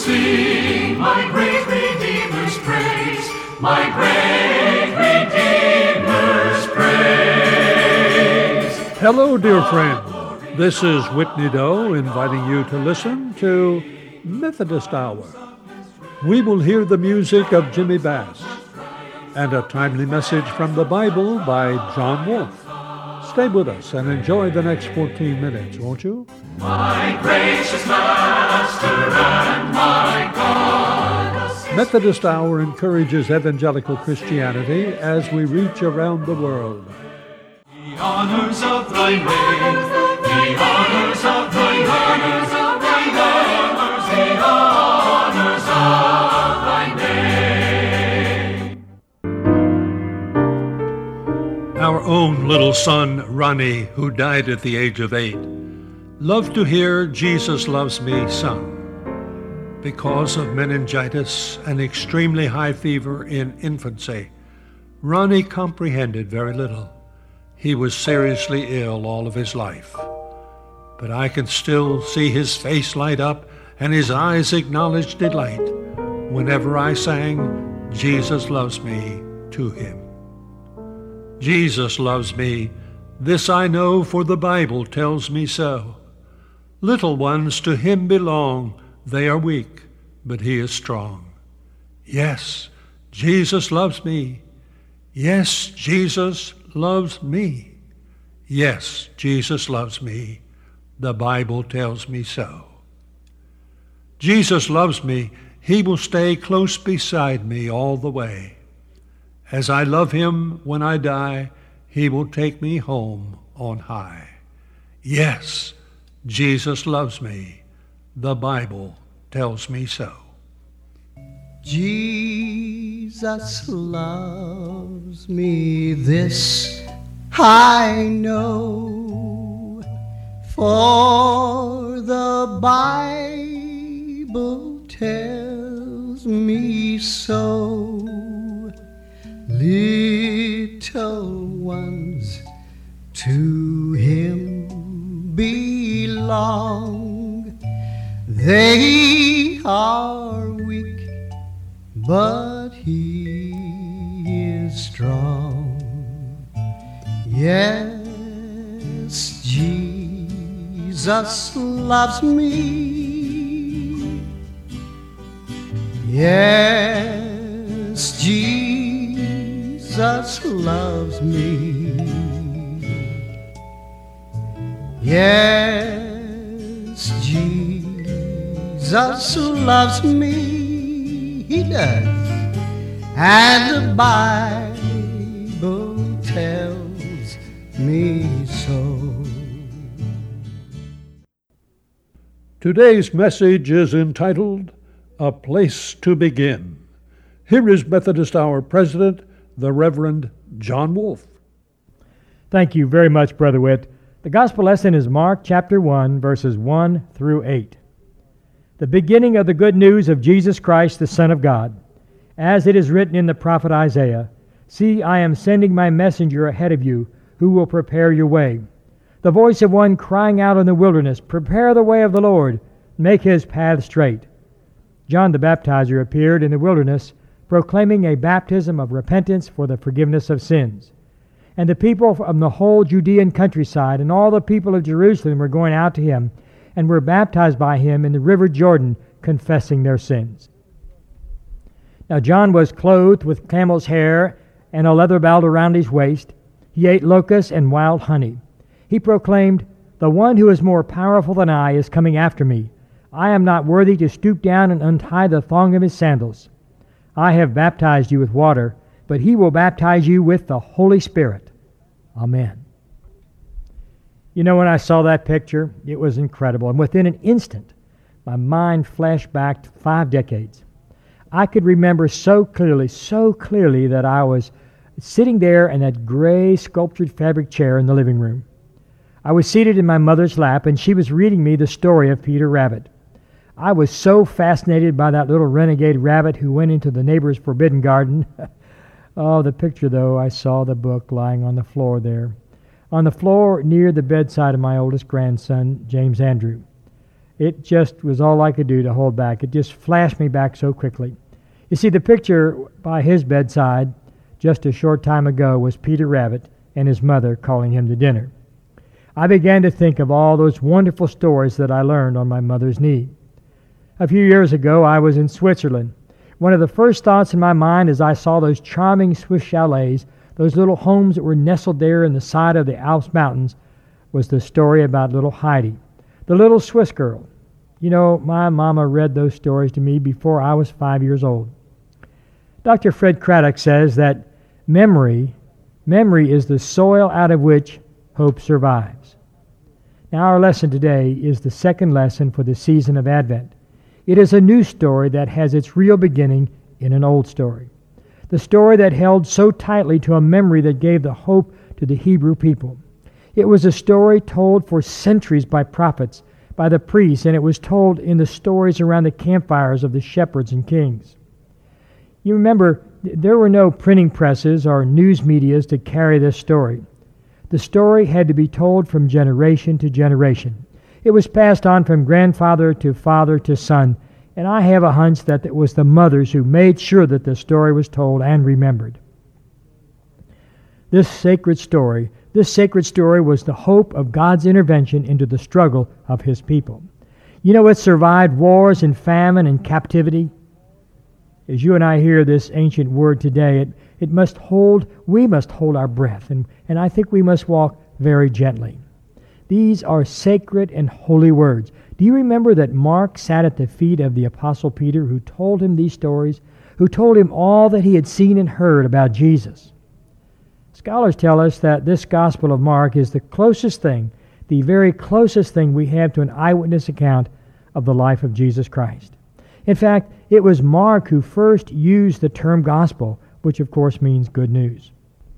sing my great Redeemer's praise, my great Redeemer's praise. Hello, dear friend. This is Whitney Doe inviting you to listen to Methodist Hour. We will hear the music of Jimmy Bass and a timely message from the Bible by John Wolfe. Stay with us and enjoy the next 14 minutes, won't you? My gracious Master and my God. Methodist Hour encourages evangelical Christianity as we reach around the world. The honors of thy name, the honors of thy honors of thy honors, the honors of thy name. Our own little son, Ronnie, who died at the age of 8, loved to hear Jesus Loves Me sung. Because of meningitis and extremely high fever in infancy, Ronnie comprehended very little. He was seriously ill all of his life. But I can still see his face light up and his eyes acknowledge delight whenever I sang Jesus Loves Me to him. Jesus loves me, this I know, for the Bible tells me so. Little ones to him belong, they are weak, but he is strong. Yes, Jesus loves me. Yes, Jesus loves me. Yes, Jesus loves me. The Bible tells me so. Jesus loves me. He will stay close beside me all the way. As I love him when I die, he will take me home on high. Yes, Jesus loves me. The Bible tells me so. Jesus loves me, this I know, for the Bible tells me so. Little ones to him belong. They are weak, but he is strong. Yes, Jesus loves me. Yes, Jesus loves me. Yes, Jesus loves me. He does. And the Bible tells me so. Today's message is entitled, A Place to Begin. Here is Methodist Hour President, the Reverend John Wolfe. Thank you very much, Brother Witt. The Gospel lesson is Mark chapter 1, verses 1 through 8. The beginning of the good news of Jesus Christ, the Son of God. As it is written in the prophet Isaiah, See, I am sending my messenger ahead of you, who will prepare your way. The voice of one crying out in the wilderness, Prepare the way of the Lord, make his path straight. John the Baptizer appeared in the wilderness, proclaiming a baptism of repentance for the forgiveness of sins. And the people from the whole Judean countryside and all the people of Jerusalem were going out to him and were baptized by him in the river Jordan, confessing their sins. Now John was clothed with camel's hair and a leather belt around his waist. He ate locusts and wild honey. He proclaimed, The one who is more powerful than I is coming after me. I am not worthy to stoop down and untie the thong of his sandals. I have baptized you with water, but he will baptize you with the Holy Spirit. Amen. You know, when I saw that picture, it was incredible. And within an instant, my mind flashed back to 5 decades. I could remember so clearly that I was sitting there in that gray sculptured fabric chair in the living room. I was seated in my mother's lap, and she was reading me the story of Peter Rabbit. I was so fascinated by that little renegade rabbit who went into the neighbor's forbidden garden. Oh, the picture, though, I saw the book lying on the floor there. On the floor near the bedside of my oldest grandson, James Andrew. It just was all I could do to hold back. It just flashed me back so quickly. You see, the picture by his bedside just a short time ago was Peter Rabbit and his mother calling him to dinner. I began to think of all those wonderful stories that I learned on my mother's knee. A few years ago, I was in Switzerland. One of the first thoughts in my mind as I saw those charming Swiss chalets, those little homes that were nestled there in the side of the Alps mountains, was the story about little Heidi, the little Swiss girl. You know, my mama read those stories to me before I was 5 years old. Dr. Fred Craddock says that memory is the soil out of which hope survives. Now, our lesson today is the second lesson for the season of Advent. It is a new story that has its real beginning in an old story. The story that held so tightly to a memory that gave the hope to the Hebrew people. It was a story told for centuries by prophets, by the priests, and it was told in the stories around the campfires of the shepherds and kings. You remember, there were no printing presses or news medias to carry this story. The story had to be told from generation to generation. It was passed on from grandfather to son, and I have a hunch that it was the mothers who made sure that the story was told and remembered. This sacred story was the hope of God's intervention into the struggle of His people. You know, it survived wars and famine and captivity. As you and I hear this ancient word today, we must hold our breath, and I think we must walk very gently. These are sacred and holy words. Do you remember that Mark sat at the feet of the Apostle Peter, who told him these stories, who told him all that he had seen and heard about Jesus? Scholars tell us that this Gospel of Mark is the very closest thing we have to an eyewitness account of the life of Jesus Christ. In fact, it was Mark who first used the term gospel, which of course means good news.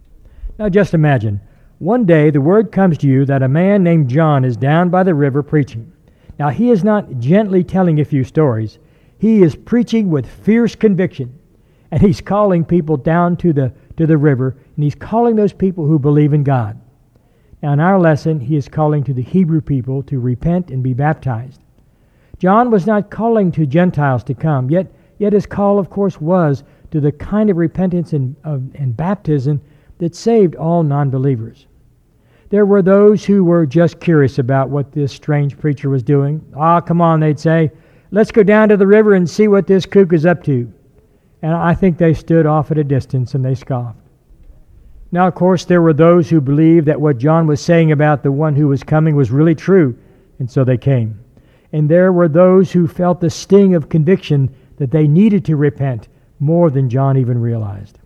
Now just imagine, one day the word comes to you that a man named John is down by the river preaching. Now he is not gently telling a few stories. He is preaching with fierce conviction. And he's calling people down to the river, and he's calling those people who believe in God. Now in our lesson, he is calling to the Hebrew people to repent and be baptized. John was not calling to Gentiles to come, yet his call, of course, was to the kind of repentance and baptism that saved all non-believers. There were those who were just curious about what this strange preacher was doing. Come on, they'd say, let's go down to the river and see what this kook is up to. And I think they stood off at a distance and they scoffed. Now, of course, there were those who believed that what John was saying about the one who was coming was really true, and so they came. And there were those who felt the sting of conviction that they needed to repent more than John even realized.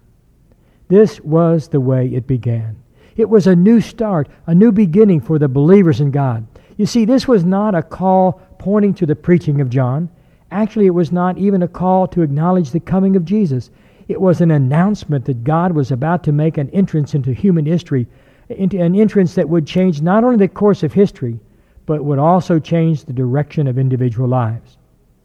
This was the way it began. It was a new start, a new beginning for the believers in God. You see, this was not a call pointing to the preaching of John. Actually, it was not even a call to acknowledge the coming of Jesus. It was an announcement that God was about to make an entrance into human history, into an entrance that would change not only the course of history, but would also change the direction of individual lives.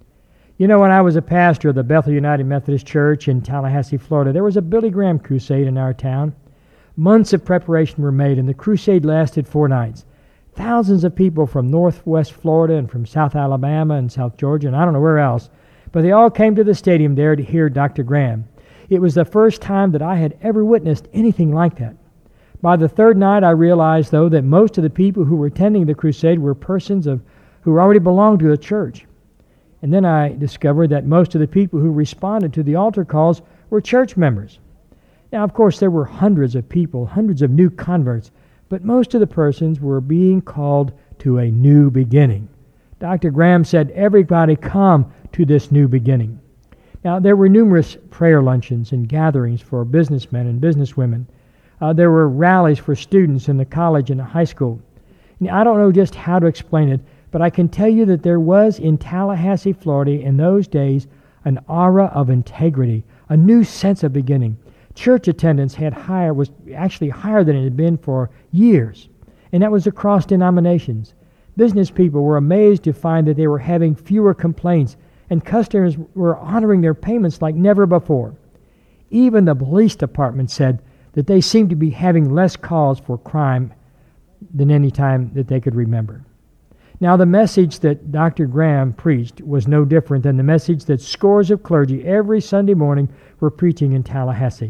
You know, when I was a pastor of the Bethel United Methodist Church in Tallahassee, Florida, there was a Billy Graham crusade in our town. Months of preparation were made, and the crusade lasted 4 nights. Thousands of people from northwest Florida and from South Alabama and South Georgia and I don't know where else, but they all came to the stadium there to hear Dr. Graham. It was the first time that I had ever witnessed anything like that. By the 3rd night, I realized, though, that most of the people who were attending the crusade were persons who already belonged to the church. And then I discovered that most of the people who responded to the altar calls were church members. Now, of course, there were hundreds of people, hundreds of new converts, but most of the persons were being called to a new beginning. Dr. Graham said, everybody come to this new beginning. Now, there were numerous prayer luncheons and gatherings for businessmen and businesswomen. There were rallies for students in the college and the high school. Now, I don't know just how to explain it, but I can tell you that there was in Tallahassee, Florida, in those days, an aura of integrity, a new sense of beginning. Church attendance was actually higher than it had been for years, and that was across denominations. Business people were amazed to find that they were having fewer complaints, and customers were honoring their payments like never before. Even the police department said that they seemed to be having less calls for crime than any time that they could remember. Now, the message that Dr. Graham preached was no different than the message that scores of clergy every Sunday morning were preaching in Tallahassee.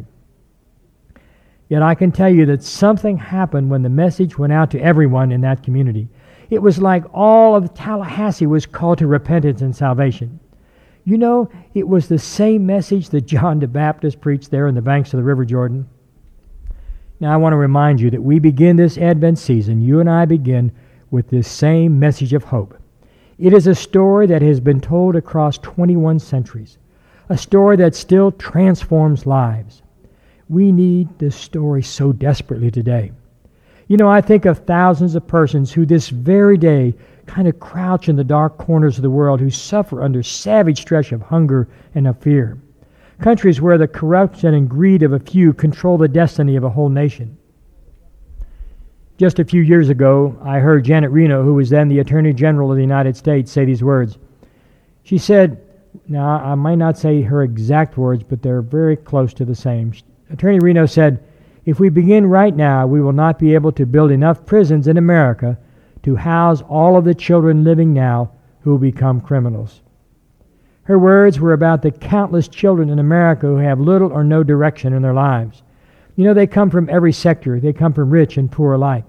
Yet I can tell you that something happened when the message went out to everyone in that community. It was like all of Tallahassee was called to repentance and salvation. You know, it was the same message that John the Baptist preached there on the banks of the River Jordan. Now, I want to remind you that we begin this Advent season, you and I begin with this same message of hope. It is a story that has been told across 21 centuries, a story that still transforms lives. We need this story so desperately today. You know, I think of thousands of persons who this very day kind of crouch in the dark corners of the world, who suffer under savage stress of hunger and of fear. Countries where the corruption and greed of a few control the destiny of a whole nation. Just a few years ago, I heard Janet Reno, who was then the Attorney General of the United States, say these words. She said, now I might not say her exact words, but they're very close to the same. Attorney Reno said, if we begin right now, we will not be able to build enough prisons in America to house all of the children living now who will become criminals. Her words were about the countless children in America who have little or no direction in their lives. You know, they come from every sector. They come from rich and poor alike.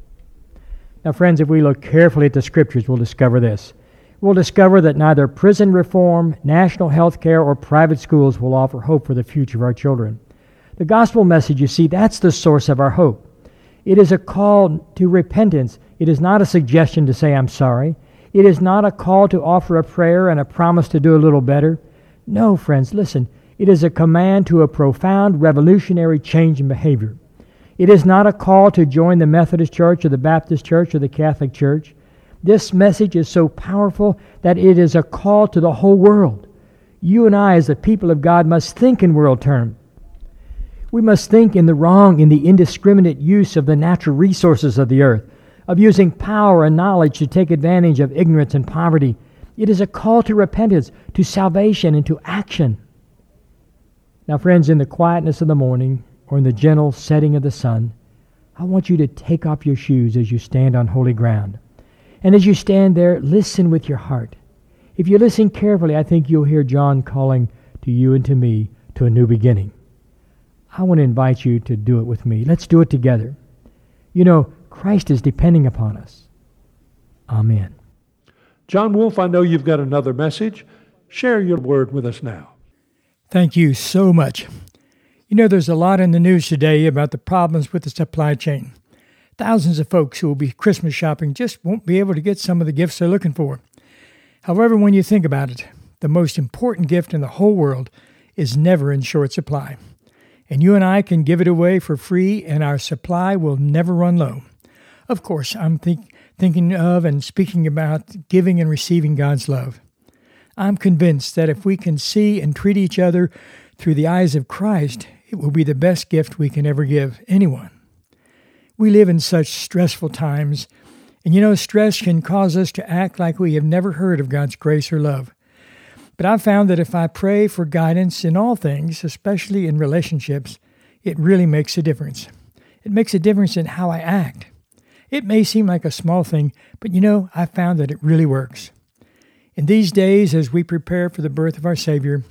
Now, friends, if we look carefully at the Scriptures, we'll discover this. We'll discover that neither prison reform, national health care, or private schools will offer hope for the future of our children. The gospel message, you see, that's the source of our hope. It is a call to repentance. It is not a suggestion to say, I'm sorry. It is not a call to offer a prayer and a promise to do a little better. No, friends, listen. It is a command to a profound revolutionary change in behavior. It is not a call to join the Methodist Church or the Baptist Church or the Catholic Church. This message is so powerful that it is a call to the whole world. You and I, as the people of God, must think in world terms. We must think in the indiscriminate use of the natural resources of the earth, of using power and knowledge to take advantage of ignorance and poverty. It is a call to repentance, to salvation, and to action. Now, friends, in the quietness of the morning or in the gentle setting of the sun, I want you to take off your shoes as you stand on holy ground. And as you stand there, listen with your heart. If you listen carefully, I think you'll hear John calling to you and to me to a new beginning. I want to invite you to do it with me. Let's do it together. You know, Christ is depending upon us. Amen. John Wolfe, I know you've got another message. Share your word with us now. Thank you so much. You know, there's a lot in the news today about the problems with the supply chain. Thousands of folks who will be Christmas shopping just won't be able to get some of the gifts they're looking for. However, when you think about it, the most important gift in the whole world is never in short supply. And you and I can give it away for free, and our supply will never run low. Of course, I'm thinking of and speaking about giving and receiving God's love. I'm convinced that if we can see and treat each other through the eyes of Christ, it will be the best gift we can ever give anyone. We live in such stressful times, and you know, stress can cause us to act like we have never heard of God's grace or love. But I've found that if I pray for guidance in all things, especially in relationships, it really makes a difference. It makes a difference in how I act. It may seem like a small thing, but you know, I've found that it really works. In these days, as we prepare for the birth of our Savior,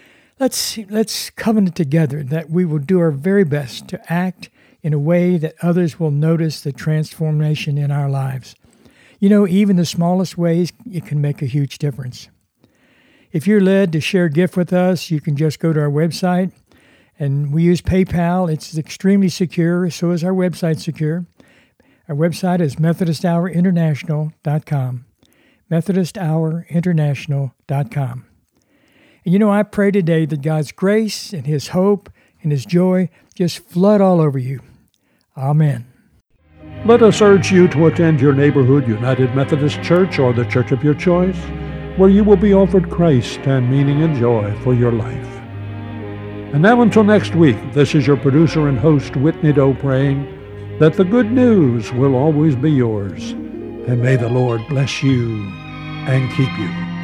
let's covenant together that we will do our very best to act in a way that others will notice the transformation in our lives. You know, even the smallest ways, it can make a huge difference. If you're led to share a gift with us, you can just go to our website, and we use PayPal. It's extremely secure, so is our website secure. Our website is MethodistHourInternational.com. MethodistHourInternational.com. And you know, I pray today that God's grace and His hope and His joy just flood all over you. Amen. Let us urge you to attend your neighborhood United Methodist Church or the church of your choice, where you will be offered Christ and meaning and joy for your life. And now until next week, this is your producer and host, Whitney Doe, praying that the good news will always be yours, and may the Lord bless you and keep you.